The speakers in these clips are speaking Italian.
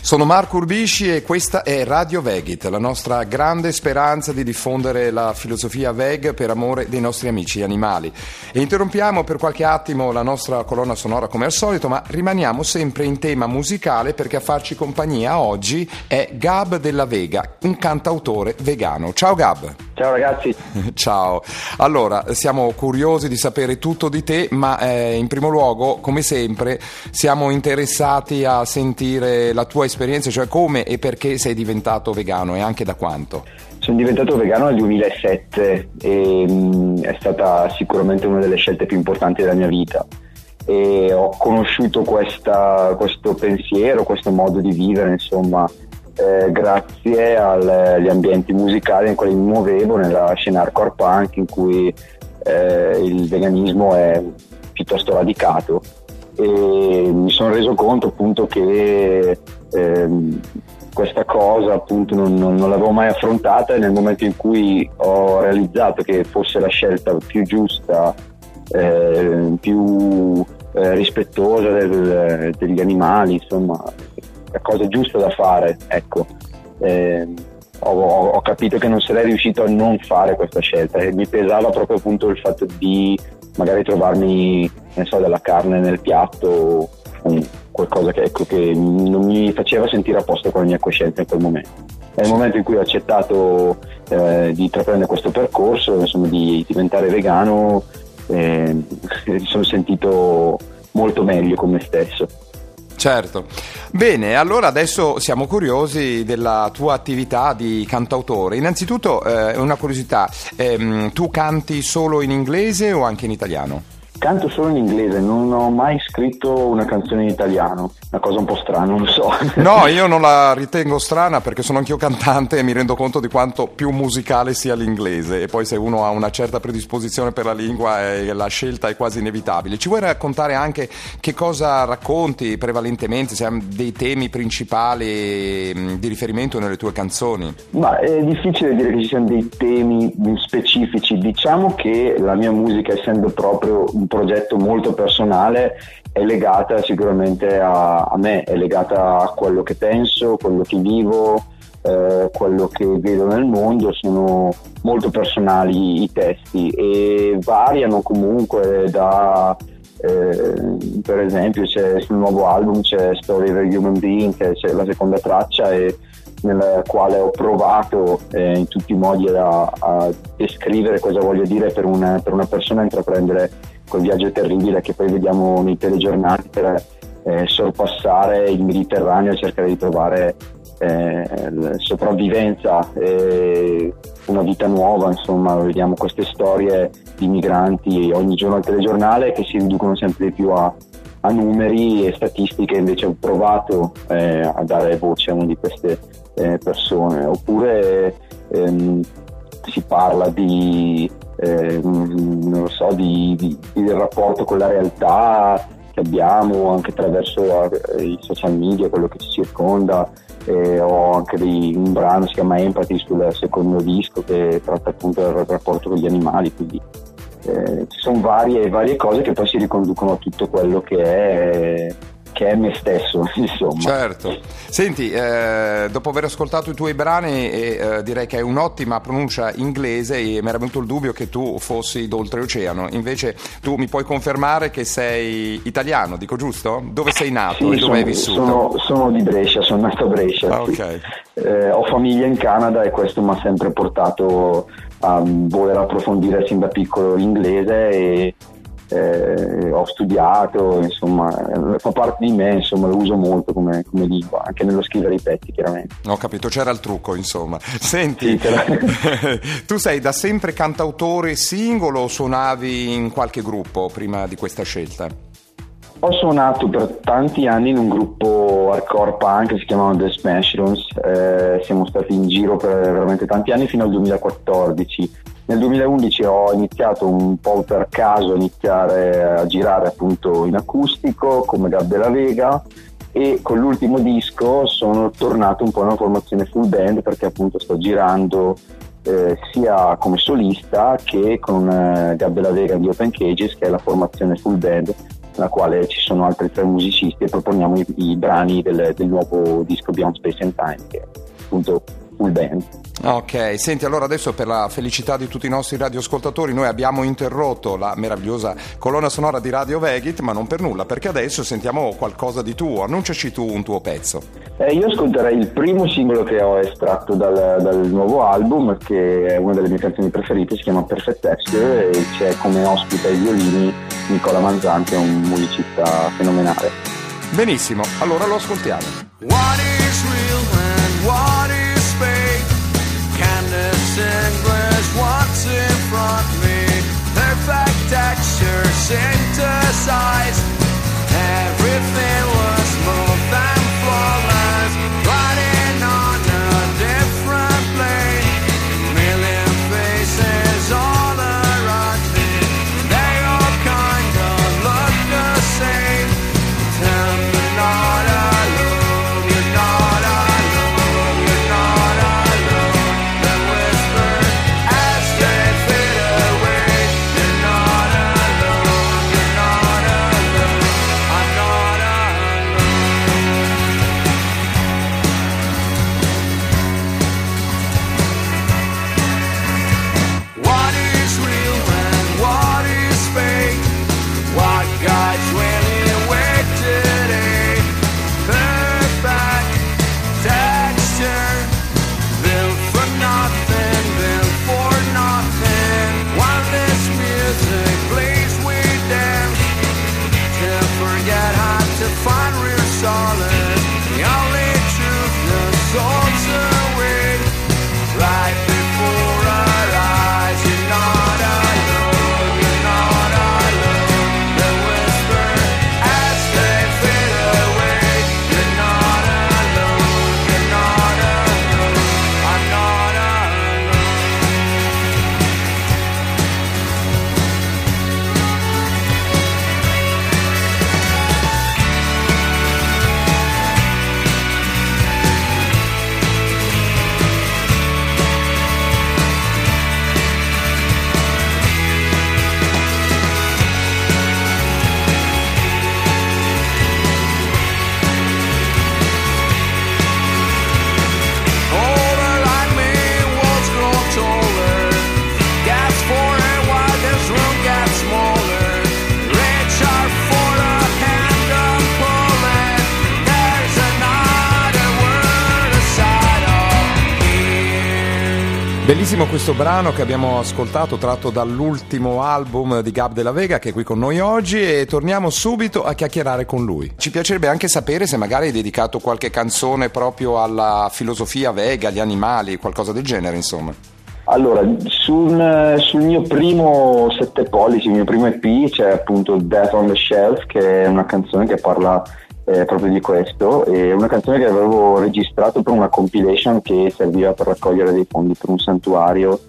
Sono Marco Urbisci e questa è Radio Vegit, la nostra grande speranza di diffondere la filosofia veg per amore dei nostri amici animali. E interrompiamo per qualche attimo la nostra colonna sonora come al solito, ma rimaniamo sempre in tema musicale perché a farci compagnia oggi è Gab della Vega, un cantautore vegano. Ciao Gab! Ciao ragazzi! Ciao! Allora, siamo curiosi di sapere tutto di te, ma in primo luogo, come sempre, siamo interessati a sentire la tua esperienza, cioè come e perché sei diventato vegano e anche da quanto. Sono diventato vegano nel 2007 e è stata sicuramente una delle scelte più importanti della mia vita, e ho conosciuto questo pensiero, questo modo di vivere, insomma, grazie agli ambienti musicali nei quali mi muovevo, nella scena hardcore punk, in cui il veganismo è piuttosto radicato, e mi sono reso conto appunto che questa cosa appunto non l'avevo mai affrontata, e nel momento in cui ho realizzato che fosse la scelta più giusta, più rispettosa degli animali, insomma la cosa giusta da fare, ecco, ho capito che non sarei riuscito a non fare questa scelta, e mi pesava proprio appunto il fatto di magari trovarmi, della carne nel piatto, qualcosa che non mi faceva sentire a posto con la mia coscienza in quel momento. Nel momento in cui ho accettato di intraprendere questo percorso, insomma, di diventare vegano, mi sono sentito molto meglio con me stesso. Certo. Bene, allora adesso siamo curiosi della tua attività di cantautore. Innanzitutto una curiosità, tu canti solo in inglese o anche in italiano? Canto solo in inglese, non ho mai scritto una canzone in italiano, una cosa un po' strana, non lo so. No, io non la ritengo strana perché sono anch'io cantante e mi rendo conto di quanto più musicale sia l'inglese, e poi se uno ha una certa predisposizione per la lingua la scelta è quasi inevitabile. Ci vuoi raccontare anche che cosa racconti prevalentemente, se hai dei temi principali di riferimento nelle tue canzoni? Ma è difficile dire che ci siano dei temi specifici, diciamo che la mia musica, essendo proprio un progetto molto personale, è legata sicuramente a me, è legata a quello che penso, quello che vivo, quello che vedo nel mondo. Sono molto personali i testi e variano comunque da per esempio sul nuovo album c'è Story of a Human Being, che c'è la seconda traccia, e nella quale ho provato in tutti i modi a descrivere cosa voglio dire per una persona intraprendere quel viaggio terribile che poi vediamo nei telegiornali per sorpassare il Mediterraneo e cercare di trovare sopravvivenza e una vita nuova. Insomma, vediamo queste storie di migranti ogni giorno al telegiornale che si riducono sempre di più a numeri e statistiche. Invece ho provato a dare voce a una di queste persone. Oppure si parla di non lo so, del rapporto con la realtà che abbiamo anche attraverso i social media, quello che ci circonda. Ho anche un brano si chiama Empathy sul secondo disco, che tratta appunto del rapporto con gli animali, quindi ci sono varie cose che poi si riconducono a tutto quello che è me stesso, insomma. Certo. Senti, dopo aver ascoltato i tuoi brani, direi che hai un'ottima pronuncia inglese, e mi era venuto il dubbio che tu fossi d'oltreoceano. Invece tu mi puoi confermare che sei italiano, dico giusto? Dove sei nato e dove hai vissuto? Sono di Brescia, sono nato a Brescia. Ah, sì. Okay. Ho famiglia in Canada e questo mi ha sempre portato a voler approfondire sin da piccolo l'inglese, e ho studiato, insomma, fa parte di me, insomma, lo uso molto come lingua, anche nello scrivere i pezzi, chiaramente. Ho capito, c'era il trucco, insomma. Senti, sì, tu sei da sempre cantautore singolo o suonavi in qualche gruppo prima di questa scelta? Ho suonato per tanti anni in un gruppo hardcore punk che si chiamava The Smash Rooms. Siamo stati in giro per veramente tanti anni, fino al 2014. Nel 2011 ho iniziato un po' per caso a girare appunto in acustico come Gab della Vega, e con l'ultimo disco sono tornato un po' in una formazione full band, perché appunto sto girando sia come solista che con Gab della Vega di Open Cages, che è la formazione full band nella quale ci sono altri 3 musicisti e proponiamo i brani del nuovo disco Beyond Space and Time, che è appunto full band. Ok, senti, allora adesso per la felicità di tutti i nostri radioascoltatori noi abbiamo interrotto la meravigliosa colonna sonora di Radio Veghit, ma non per nulla, perché adesso sentiamo qualcosa di tuo. Annunciaci tu un tuo pezzo. Io ascolterei il primo singolo che ho estratto dal nuovo album, che è una delle mie canzoni preferite, si chiama Perfect Texture, e c'è come ospite ai violini Nicola Manzan, che è un musicista fenomenale. Benissimo, allora lo ascoltiamo. What is real and what is fake? Candace English, what's in front of me? Perfect texture synthesized. Everything was smooth and flawless. Riding on a different plane. Million faces all around me. They all kind of look the same. Tell me not alone, you're not alone, you're not alone. They whisper as they fade away. You're not alone, you're not alone. I'm not alone. What is real and what is fake? What guides really awake today? Perfect texture, built for nothing, built for nothing. While this music plays, we dance to forget how to find real solace. The only truth, the soul's away, right before our eyes. You're not alone, you're not alone. They whisper as they fade away. You're not alone, you're not alone. I'm not alone. Older like me, walls grow taller. Gas for a while, this room gets smaller. Reach out for a hand I'm pulling. There's another world aside of here. Bellissimo questo brano che abbiamo ascoltato, tratto dall'ultimo album di Gab della Vega, che è qui con noi oggi, e torniamo subito a chiacchierare con lui. Ci piacerebbe anche sapere se magari hai dedicato qualche canzone proprio alla filosofia Vega, agli animali, qualcosa del genere, insomma. Allora, sul mio primo 7 pollici, il mio primo EP, c'è appunto Death on the Shelf, che è una canzone che parla proprio di questo. È una canzone che avevo registrato per una compilation che serviva per raccogliere dei fondi per un santuario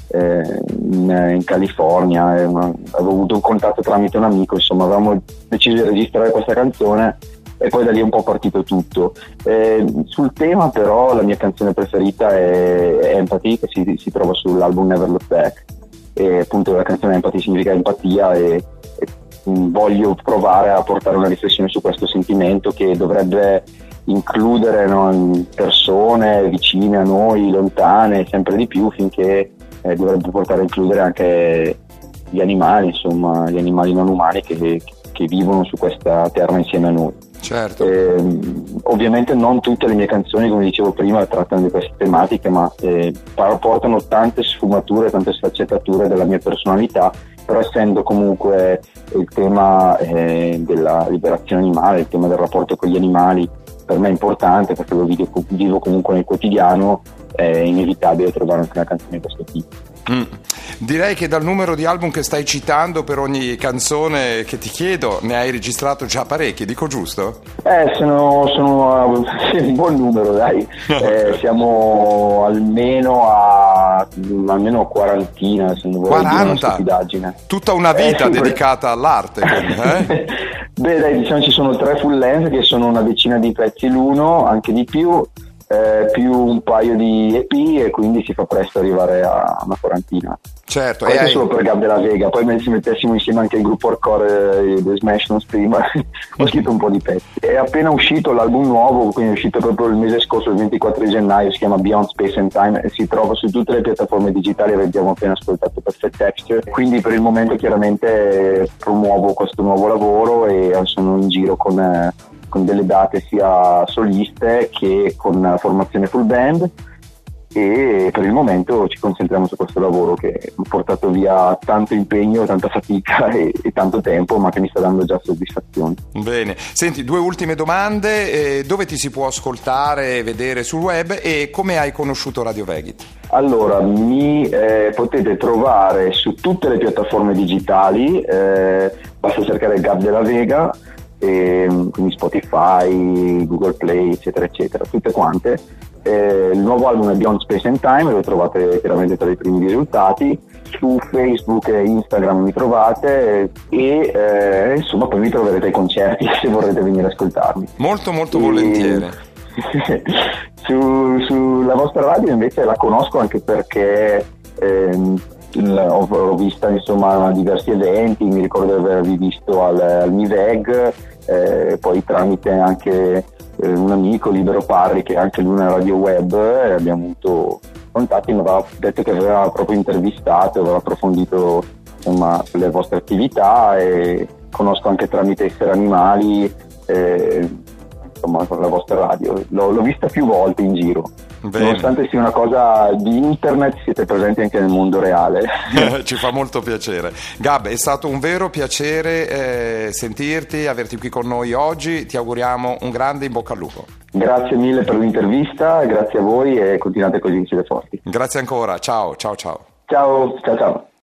in California. Avevo avuto un contatto tramite un amico, insomma avevamo deciso di registrare questa canzone e poi da lì è un po' partito tutto. Sul tema però la mia canzone preferita è Empathy, che si trova sull'album Never Look Back, e appunto la canzone Empathy significa empatia, e voglio provare a portare una riflessione su questo sentimento che dovrebbe includere, no, persone vicine a noi, lontane, sempre di più, finché dovrebbe portare a includere anche gli animali, insomma gli animali non umani che vivono su questa terra insieme a noi. Certo. Ovviamente non tutte le mie canzoni, come dicevo prima, trattano di queste tematiche, ma portano tante sfumature, tante sfaccettature della mia personalità, però essendo comunque il tema della liberazione animale, il tema del rapporto con gli animali per me è importante, perché lo vivo comunque nel quotidiano, è inevitabile trovare anche una canzone di questo tipo. Direi che dal numero di album che stai citando per ogni canzone che ti chiedo ne hai registrato già parecchi, dico giusto? Sono un buon numero, dai. Siamo almeno a quarantina, se non voglio dire una 40? stupidaggine. Tutta una vita Sì, dedicata all'arte, quindi, Beh dai, diciamo ci sono 3 full length che sono una decina di pezzi l'uno, anche di più un paio di EP, e quindi si fa presto arrivare a una quarantina. Certo, questo è solo per Gab della Vega, poi se mettessimo insieme anche il gruppo hardcore The Smash Non Scream ho scritto un po' di pezzi. È appena uscito l'album nuovo, quindi è uscito proprio il mese scorso, il 24 di gennaio, si chiama Beyond Space and Time e si trova su tutte le piattaforme digitali, abbiamo appena ascoltato Perfect Texture, quindi per il momento chiaramente promuovo questo nuovo lavoro e sono in giro con delle date sia soliste che con formazione full band, e per il momento ci concentriamo su questo lavoro che ha portato via tanto impegno, tanta fatica e tanto tempo, ma che mi sta dando già soddisfazione. Bene, senti, 2 ultime domande: dove ti si può ascoltare e vedere sul web, e come hai conosciuto Radio Veghit? Allora, mi potete trovare su tutte le piattaforme digitali, basta cercare Gab della Vega, quindi Spotify, Google Play, eccetera eccetera, tutte quante. Il nuovo album è Beyond Space and Time, lo trovate chiaramente tra i primi risultati. Su Facebook e Instagram mi trovate e insomma poi mi troverete ai concerti se vorrete venire a ascoltarmi. Molto volentieri. Sulla vostra radio invece la conosco anche perché ho vista insomma diversi eventi, mi ricordo di avervi visto al Miveg, poi tramite anche un amico, Libero Parri, che anche lui è una radio web, e abbiamo avuto contatti, mi aveva detto che aveva proprio intervistato, aveva approfondito insomma le vostre attività, e conosco anche tramite Essere Animali insomma con la vostra radio, l'ho vista più volte in giro. Bene. Nonostante sia una cosa di internet, siete presenti anche nel mondo reale. Ci fa molto piacere. Gab, è stato un vero piacere sentirti, averti qui con noi oggi. Ti auguriamo un grande in bocca al lupo. Grazie mille per l'intervista, grazie a voi e continuate così, siete forti. Grazie ancora, ciao. Ciao.